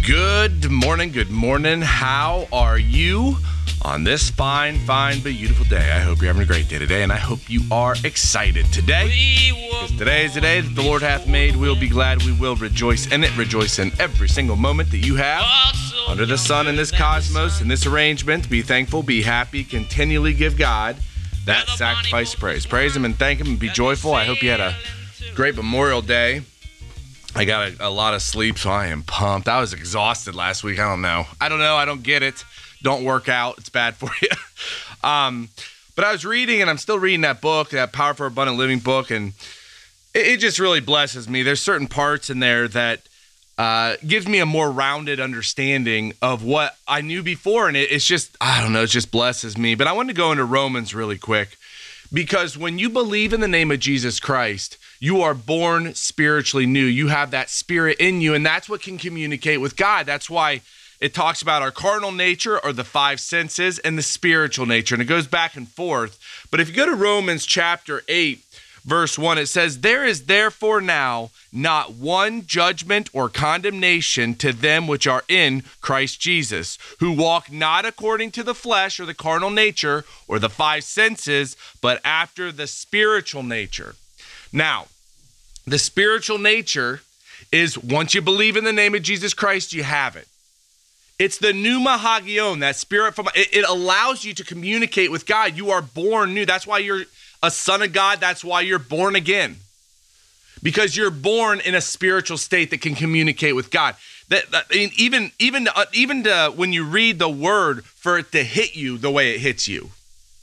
Good morning. How are you on this fine but beautiful day? I hope you're having a great day today, and I hope you are excited today. Because today is the day that the Lord hath made. We'll be glad, we will rejoice in it. Rejoice in every single moment that you have under the sun in this cosmos, in this arrangement. Be thankful, be happy, continually give God that sacrifice of praise. Praise Him and thank Him and be joyful. I hope you had a great Memorial Day. I got a lot of sleep, so I am pumped. I was exhausted last week. I don't know. I don't get it. Don't work out. It's bad for you. But I was reading, and I'm still reading that book, that Power for Abundant Living book, and it just really blesses me. There's certain parts in there that gives me a more rounded understanding of what I knew before, and it's just, I don't know, it just blesses me. But I want to go into Romans really quick, because when you believe in the name of Jesus Christ, you are born spiritually new. You have that spirit in you, and that's what can communicate with God. That's why it talks about our carnal nature, or the five senses, and the spiritual nature, and it goes back and forth. But if you go to Romans chapter 8, verse 1, it says, "There is therefore now not one judgment or condemnation to them which are in Christ Jesus, who walk not according to the flesh or the carnal nature or the five senses, but after the spiritual nature." Now, the spiritual nature is, once you believe in the name of Jesus Christ, you have it. It's the pneuma hagion, that spirit from it allows you to communicate with God. You are born new. That's why you're a son of God. That's why you're born again. Because you're born in a spiritual state that can communicate with God. Even when you read the word, for it to hit you the way it hits you,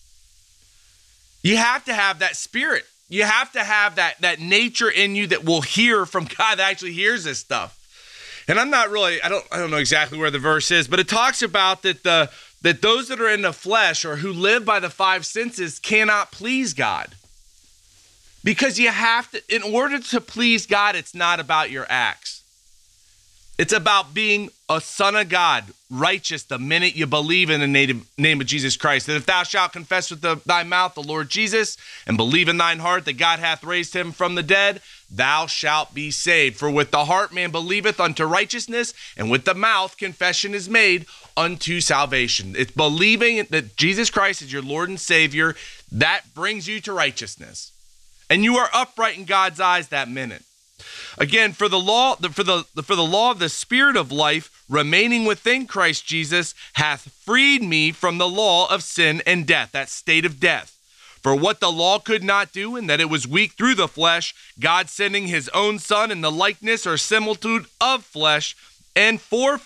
you have to have that spirit. You have to have that nature in you that will hear from God, that actually hears this stuff. And I don't know exactly where the verse is, but it talks about that those that are in the flesh, or who live by the five senses, cannot please God. Because you have to, in order to please God, it's not about your acts. It's about being a son of God, righteous the minute you believe in the name of Jesus Christ. That if thou shalt confess with thy mouth the Lord Jesus, and believe in thine heart that God hath raised him from the dead, thou shalt be saved. For with the heart man believeth unto righteousness, and with the mouth confession is made unto salvation. It's believing that Jesus Christ is your Lord and Savior that brings you to righteousness. And you are upright in God's eyes that minute. Again, for the law of the Spirit of life remaining within Christ Jesus hath freed me from the law of sin and death, that state of death. For what the law could not do, and that it was weak through the flesh, God sending his own Son in the likeness or similitude of flesh, and for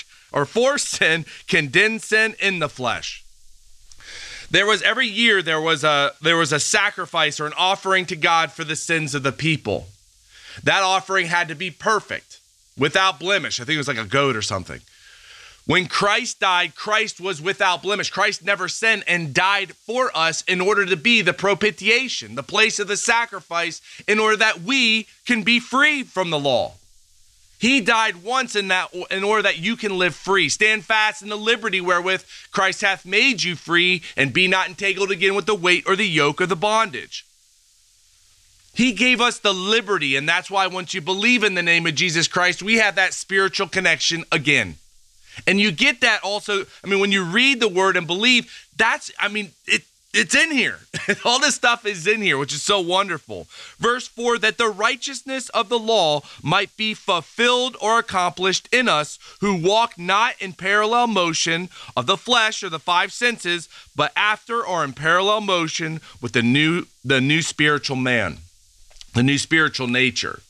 sin, condemned sin in the flesh. Every year there was a sacrifice or an offering to God for the sins of the people. That offering had to be perfect, without blemish. I think it was like a goat or something. When Christ died, Christ was without blemish. Christ never sinned and died for us in order to be the propitiation, the place of the sacrifice, in order that we can be free from the law. He died once in order that you can live free. Stand fast in the liberty wherewith Christ hath made you free, and be not entangled again with the weight or the yoke of the bondage. He gave us the liberty, and that's why once you believe in the name of Jesus Christ, we have that spiritual connection again. And you get that also, when you read the word and believe, it's in here. All this stuff is in here, which is so wonderful. Verse 4, that the righteousness of the law might be fulfilled or accomplished in us, who walk not in parallel motion of the flesh or the five senses, but after or in parallel motion with the new spiritual man, the new spiritual nature.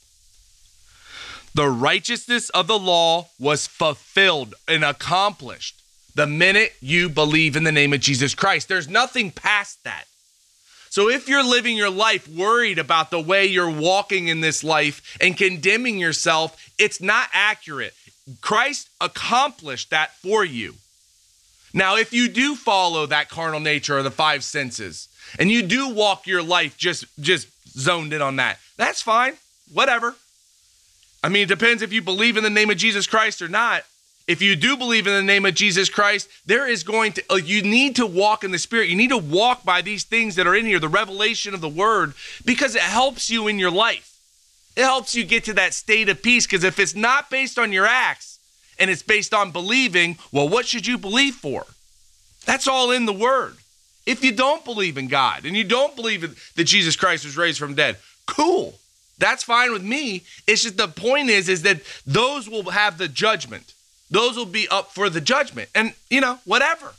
The righteousness of the law was fulfilled and accomplished the minute you believe in the name of Jesus Christ. There's nothing past that. So if you're living your life worried about the way you're walking in this life and condemning yourself, it's not accurate. Christ accomplished that for you. Now, if you do follow that carnal nature or the five senses, and you do walk your life just zoned in on that, that's fine. Whatever. It depends if you believe in the name of Jesus Christ or not. If you do believe in the name of Jesus Christ, you need to walk in the Spirit. You need to walk by these things that are in here, the revelation of the word, because it helps you in your life. It helps you get to that state of peace, because if it's not based on your acts and it's based on believing, well, what should you believe for? That's all in the word. If you don't believe in God and you don't believe that Jesus Christ was raised from dead, cool. That's fine with me. It's just the point is that those will have the judgment. Those will be up for the judgment. And, whatever.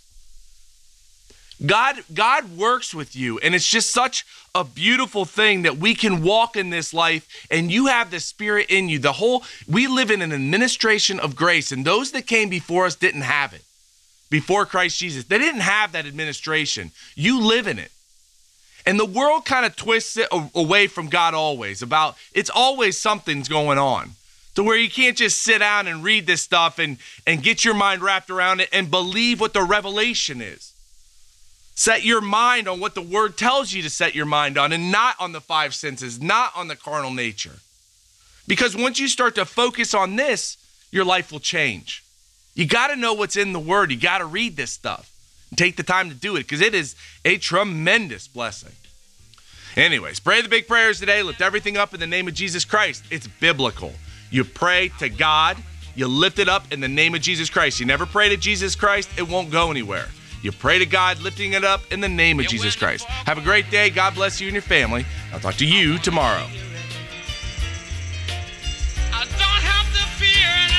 God works with you, and it's just such a beautiful thing that we can walk in this life and you have the Spirit in you. We live in an administration of grace, and those that came before us didn't have it. Before Christ Jesus, they didn't have that administration. You live in it. And the world kind of twists it away from God always. It's always something's going on. To where you can't just sit down and read this stuff and get your mind wrapped around it and believe what the revelation is. Set your mind on what the word tells you to set your mind on, and not on the five senses, not on the carnal nature. Because once you start to focus on this, your life will change. You got to know what's in the word. You got to read this stuff and take the time to do it, because it is a tremendous blessing. Anyways, pray the big prayers today. Lift everything up in the name of Jesus Christ. It's biblical. You pray to God. You lift it up in the name of Jesus Christ. You never pray to Jesus Christ, it won't go anywhere. You pray to God, lifting it up in the name of Jesus Christ. Have a great day. God bless you and your family. I'll talk to you tomorrow. I don't have the fear and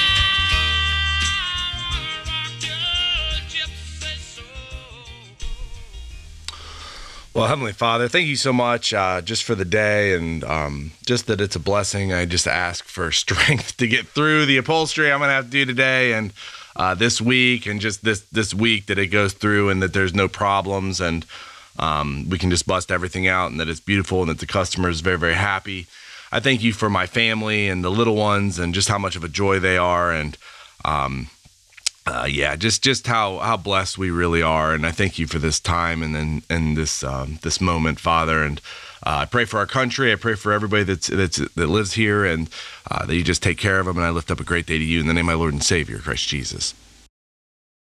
Well, Heavenly Father, thank you so much just for the day, and just that it's a blessing. I just ask for strength to get through the upholstery I'm going to have to do today and this week, and just this week that it goes through, and that there's no problems, and we can just bust everything out, and that it's beautiful, and that the customer is very, very happy. I thank you for my family and the little ones, and just how much of a joy they are, and just how blessed we really are. And I thank you for this time and this moment, Father. And I pray for our country. I pray for everybody that lives here, and that you just take care of them. And I lift up a great day to you in the name of my Lord and Savior, Christ Jesus.